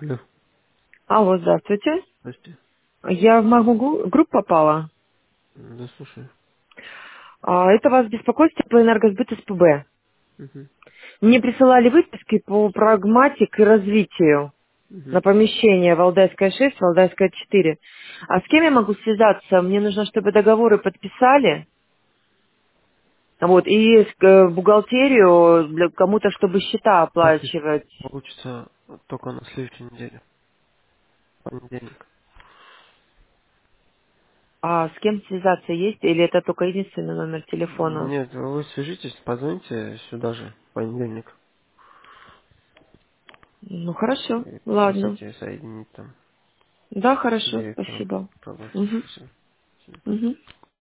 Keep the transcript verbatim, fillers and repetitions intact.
Алло, Алло, здравствуйте. здрасте. Я в Магму групп попала. Да, слушай. А, Это вас беспокоит теплоэнергосбыт СПБ. Угу. Мне присылали выписки по прагматик и развитию на Угу. помещение Валдайская шесть, Валдайская четыре. А с кем я могу связаться? Мне нужно, чтобы договоры подписали. Вот, и с- э, бухгалтерию для кому-то, чтобы счета Подпись оплачивать. получится только на следующей неделе. Понедельник. А с кем связаться есть? Или это только единственный номер телефона? Нет, вы свяжитесь, позвоните сюда же в понедельник. Ну, хорошо, И ладно. попросите соединить там Да, с хорошо, директором спасибо. по области. Угу. Спасибо. Угу.